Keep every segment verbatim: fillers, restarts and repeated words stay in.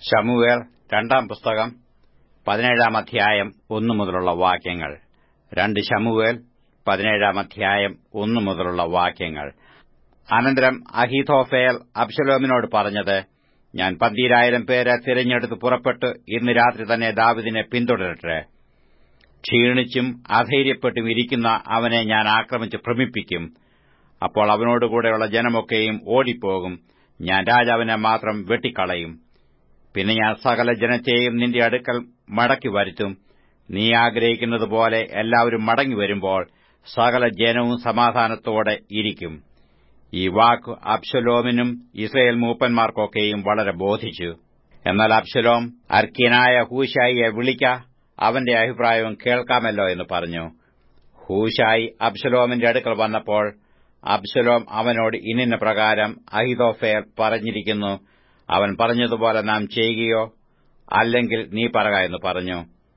ശമൂവേൽ രണ്ടാം പുസ്തകം പതിനേഴാം അധ്യായം ഒന്നു മുതലുള്ള വാക്യങ്ങൾ. രണ്ട് ശമൂവേൽ പതിനേഴാം അധ്യായം ഒന്നു മുതലുള്ള വാക്യങ്ങൾ. അനന്തരം അഹീഥോഫേൽ അബ്ശലോമിനോട് പറഞ്ഞത്, ഞാൻ പന്തീരായിരം പേരെ തിരഞ്ഞെടുത്ത് പുറപ്പെട്ട് ഇന്ന് രാത്രി തന്നെ ദാവീദിനെ പിന്തുടരട്ടെ. ക്ഷീണിച്ചും അധൈര്യപ്പെട്ടും ഇരിക്കുന്ന അവനെ ഞാൻ ആക്രമിച്ച് ഭ്രമിപ്പിക്കും. അപ്പോൾ അവനോടുകൂടെയുള്ള ജനമൊക്കെയും ഓടിപ്പോകും. ഞാൻ രാജാവിനെ മാത്രം വെട്ടിക്കളയും. പിന്നെ ഞാൻ സകല ജനത്തെയും നിന്റെ അടുക്കൽ മടക്കി വരുത്തും. നീ ആഗ്രഹിക്കുന്നതുപോലെ എല്ലാവരും മടങ്ങി വരുമ്പോൾ സകല ജനവും സമാധാനത്തോടെ ഇരിക്കും. ഈ വാക്ക് അബ്ശലോമിനും ഇസ്രായേൽ മൂപ്പന്മാർക്കൊക്കെയും വളരെ ബോധിച്ചു. എന്നാൽ അബ്ശലോം അർക്യനായ ഹൂശായിയെ വിളിക്ക, അവന്റെ അഭിപ്രായവും കേൾക്കാമല്ലോ എന്ന് പറഞ്ഞു. ഹൂശായി അബ്ശലോമിന്റെ അടുക്കൽ വന്നപ്പോൾ അബ്ശലോം അവനോട് ഇന്നിന്ന പ്രകാരം അഹീഥോഫേൽ പറഞ്ഞിരിക്കുന്നു, അവൻ പറഞ്ഞതുപോലെ നാം ചെയ്യുകയോ അല്ലെങ്കിൽ നീ പറക എന്ന് പറഞ്ഞു.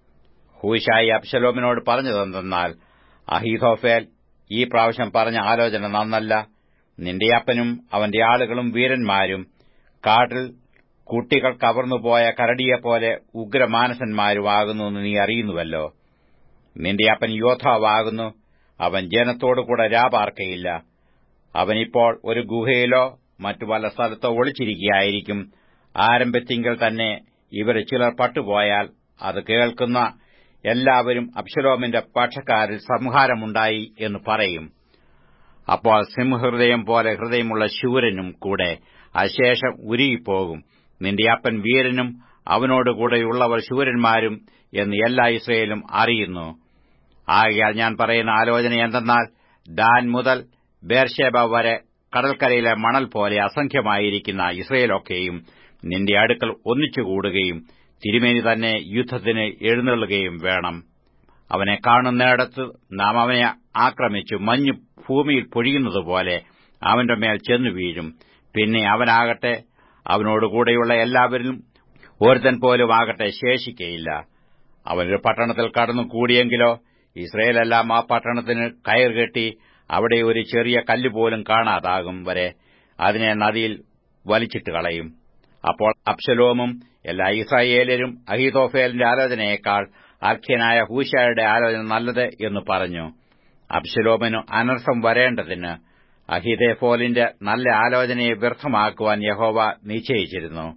ഹൂശായി അബ്ശലോമിനോട് പറഞ്ഞതെന്തെന്നാൽ, അഹീഥോഫേൽ ഈ പ്രാവശ്യം പറഞ്ഞ ആലോചന നന്നല്ല. നിന്റെ അപ്പനും അവന്റെ ആളുകളും വീരന്മാരും കാട്ടിൽ കുട്ടികൾ കവർന്നുപോയ കരടിയെപ്പോലെ ഉഗ്രമാനസന്മാരുമാകുന്നു എന്ന് നീ അറിയുന്നുവല്ലോ. നിന്റെ അപ്പൻ യോദ്ധാവാകുന്നു. അവൻ ജനത്തോടുകൂടെ രാപാർക്കയില്ല. അവനിപ്പോൾ ഒരു ഗുഹയിലോ മറ്റു വല്ല സ്ഥലത്തോ ഒളിച്ചിരിക്കുകയായിരിക്കും. ആരംഭത്തിങ്കൽ തന്നെ ഇവരെ ചിലർ പട്ടുപോയാൽ അത് കേൾക്കുന്ന എല്ലാവരും അബ്ശലോമിന്റെ പക്ഷക്കാരിൽ സംഹാരമുണ്ടായി എന്ന് പറയും. അപ്പോൾ സിംഹഹൃദയം പോലെ ഹൃദയമുള്ള ശൂരനും കൂടെ അശേഷം ഉരുകിപ്പോകും. നിന്റെ അപ്പൻ വീരനും അവനോടുകൂടെയുള്ളവർ ശൂരന്മാരും എന്ന് എല്ലാ ഇസ്രായേലും അറിയുന്നു. ആകയാൽ ഞാൻ പറയുന്ന ആലോചന എന്തെന്നാൽ, ദാൻ മുതൽ ബേർശേബ വരെ കടൽക്കരയിലെ മണൽ പോലെ അസംഖ്യമായിരിക്കുന്ന ഇസ്രായേലൊക്കെയും നിന്റെ അടുക്കൽ ഒന്നിച്ചുകൂടുകയും തിരുമേനി തന്നെ യുദ്ധത്തിന് എഴുന്നള്ളുകയും വേണം. അവനെ കാണുന്നിടത്ത് നാം അവനെ ആക്രമിച്ചു മഞ്ഞു ഭൂമിയിൽ പൊഴിയുന്നതുപോലെ അവന്റെ മേൽ ചെന്നു വീഴും. പിന്നെ അവനാകട്ടെ അവനോടുകൂടെയുള്ള എല്ലാവരിലും ഒരുത്തൻ പോലും ആകട്ടെ ശേഷിക്കയില്ല. അവനൊരു പട്ടണത്തിൽ കടന്നു കൂടിയെങ്കിലോ ഇസ്രായേലെല്ലാം ആ പട്ടണത്തിന് കയറുകെട്ടി അവിടെ ഒരു ചെറിയ കല്ലുപോലും കാണാതാകും വരെ അതിനെ നദിയിൽ വലിച്ചിട്ട് കളയും. അപ്പോൾ അബ്ശലോമും എല്ലാ ഇസ്രായേലരും അഹീഥോഫേലിന്റെ ആലോചനയേക്കാൾ അർഖ്യനായ ഹൂശായുടെ ആലോചന നല്ലത് എന്ന് പറഞ്ഞു. അബ്ശലോമിനു അനർത്ഥം വരേണ്ടതിന് അഹീഥോഫേലിന്റെ നല്ല ആലോചനയെ വ്യർത്ഥമാക്കുവാൻ യഹോവ നിശ്ചയിച്ചിരുന്നു.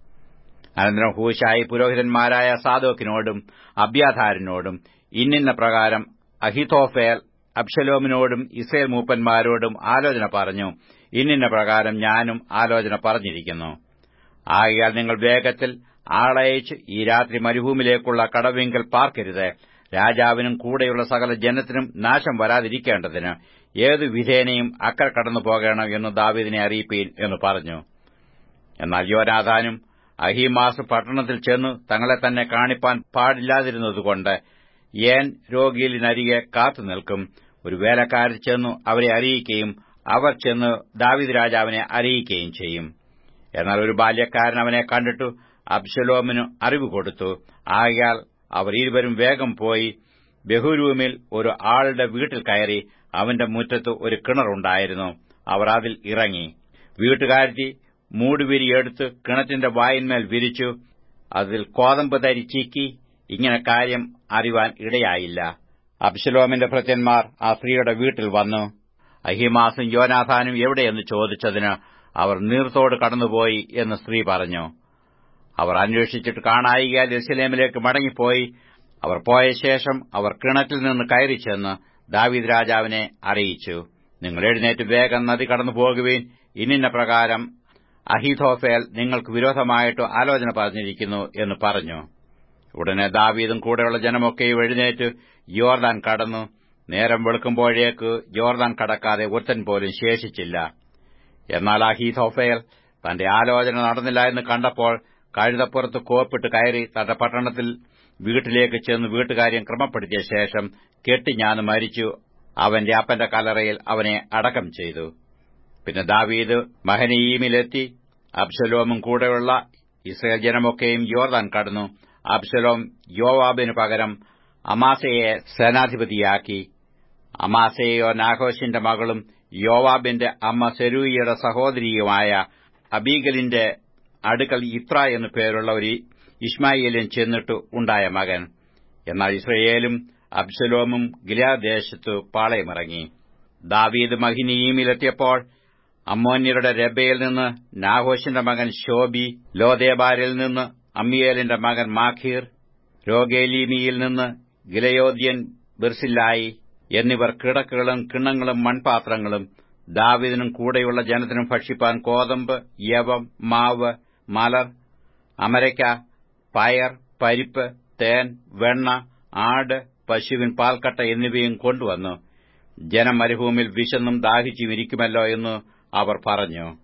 അനന്തരം ഹൂശായി പുരോഹിതന്മാരായ സാദോക്കിനോടും അബ്യാഥാരിനോടും ഇന്നിന്ന പ്രകാരം അഹീഥോഫേൽ അബ്ശലോമിനോടും ഇസ്രായേൽ മൂപ്പന്മാരോടും ആലോചന പറഞ്ഞു. ഇന്നിന്ന പ്രകാരം ഞാനും ആലോചന പറഞ്ഞിരിക്കുന്നു. ആകയാൽ നിങ്ങൾ വേഗത്തിൽ ആളയച്ച് ഈ രാത്രി മരുഭൂമിയിലേക്കുള്ള കടവിങ്കൽ പാർക്കരുത്. രാജാവിനും കൂടെയുള്ള സകല ജനത്തിനും നാശം വരാതിരിക്കേണ്ടതിന് ഏതു വിധേനയും അക്കരെ കടന്നു പോകണം എന്ന് ദാവീദിനെ അറിയിപ്പീൻ എന്ന് പറഞ്ഞു. എന്നാൽ യോനാഥാനും അഹീമാസ് പട്ടണത്തിൽ ചെന്നു തങ്ങളെ തന്നെ കാണിപ്പാൻ പാടില്ലാതിരുന്നതുകൊണ്ട് ഏൻ രോഗിയിലിനരികെ കാത്തുനിൽക്കും. ഒരു വേലക്കാരിൽ ചെന്നു അവരെ അറിയിക്കുകയും അവർ ചെന്ന് ദാവീദ് രാജാവിനെ അറിയിക്കുകയും ചെയ്യും. എന്നാൽ ഒരു ബാല്യക്കാരൻ അവനെ കണ്ടിട്ടു അബ്ശലോമിന് അറിവ് കൊടുത്തു. ആകയാൽ അവർ ഇരുവരും വേഗം പോയി ബഹുരൂമിൽ ഒരു ആളുടെ വീട്ടിൽ കയറി. അവന്റെ മുറ്റത്ത് ഒരു കിണറുണ്ടായിരുന്നു. അവർ അതിൽ ഇറങ്ങി. വീട്ടുകാരത്തി മൂടുവിരിയെടുത്ത് കിണറ്റിന്റെ വായിന്മേൽ വിരിച്ചു. അതിൽ കോതമ്പ് തരി ചീക്കി. ഇങ്ങനെ കാര്യം അറിവാൻ ഇടയായില്ല. അബ്ശലോമിന്റെ ഭൃത്യന്മാർ ആ സ്ത്രീയുടെ വീട്ടിൽ വന്നു. അഹീമാസും യോനാഥാനും എവിടെയെന്ന് ചോദിച്ചതിന് അവർ നീർത്തോട് കടന്നുപോയി എന്ന് സ്ത്രീ പറഞ്ഞു. അവർ അന്വേഷിച്ചിട്ട് കാണായികയാൽ യെരൂശലേമിലേക്ക് മടങ്ങിപ്പോയി. അവർ പോയ ശേഷം അവർ കിണറ്റിൽ നിന്ന് കയറി ചെന്ന് ദാവീദ് രാജാവിനെ അറിയിച്ചു. നിങ്ങൾ എഴുന്നേറ്റ് വേഗം നദി കടന്നു പോകുവീൻ. ഇന്നിന്ന പ്രകാരം അഹീഥോഫേൽ നിങ്ങൾക്ക് വിരോധമായിട്ട് ആലോചന പറഞ്ഞിരിക്കുന്നു എന്ന് പറഞ്ഞു. ഉടനെ ദാവീദും കൂടെയുള്ള ജനമൊക്കെയും എഴുന്നേറ്റ് യോർദാൻ കടന്നു. നേരം വെളുക്കുമ്പോഴേക്ക് യോർദാൻ കടക്കാതെ ഒരുത്തൻ പോലും ശേഷിച്ചില്ല. എന്നാൽ അഹീഥോഫേൽ തന്റെ ആലോചന നടന്നില്ല എന്ന് കണ്ടപ്പോൾ കഴുതപ്പുറത്ത് കോപ്പിട്ട് കയറി തന്റെ പട്ടണത്തിൽ വീട്ടിലേക്ക് ചെന്ന് വീട്ടുകാര്യം ക്രമപ്പെടുത്തിയ ശേഷം കെട്ടിഞ്ഞാന്ന് മരിച്ചു. അവന്റെ അപ്പന്റെ കല്ലറയിൽ അവനെ അടക്കം ചെയ്തു. പിന്നെ ദാവീദ് മഹനയീമിലെത്തി. അബ്ശലോമും കൂടെയുള്ള ഇസ്രായേൽ ജനമൊക്കെയും യോർദാൻ കടന്നു. അബ്ശലോം യോവാബിനു പകരം അമാസയെ സേനാധിപതിയാക്കി. അമാസയോ നാഹോഷിന്റെ മകളും യോവാബിന്റെ അമ്മ സെരൂയയുടെ സഹോദരിയുമായ അബീഗലിന്റെ അടുക്കൽ ഇത്ര എന്നു പേരുള്ള ഒരു ഇശ്മായേലും ചെന്നിട്ട് ഉണ്ടായ മകൻ. എന്നാൽ ഇസ്രയേലും അബ്ശലോമും ഗിലെയാദ്‌ദേശത്തു പാളയമിറങ്ങി. ദാവീദ് മഹിനയീമിലെത്തിയപ്പോൾ അമ്മോന്യരുടെ രബ്ബയിൽ നിന്ന് നാഹോഷിന്റെ മകൻ ശോബി, ലോദേബാരിൽ നിന്ന് അമ്മിയേലിന്റെ മകൻ മാഖീർ, രോഗേലീമിയിൽ നിന്ന് ഗിലെയോദ്യൻ ബർസില്ലായി എന്നിവർ കിടക്കകളും കിണ്ണങ്ങളും മൺപാത്രങ്ങളും ദാവീദിനും കൂടെയുള്ള ജനത്തിനും ഭക്ഷിപ്പാൻ കോതമ്പ്, യവം, മാവ്, മലർ, അമരയ്ക്ക, പയർ, പരിപ്പ്, തേൻ, വെണ്ണ, ആട്, പശുവിൻ പാൽക്കട്ട എന്നിവയും കൊണ്ടുവന്നു. ജനം മരുഭൂമിയിൽ വിശന്നും ദാഹിച്ചും ഇരിക്കുമല്ലോ എന്ന് അവർ പറഞ്ഞു.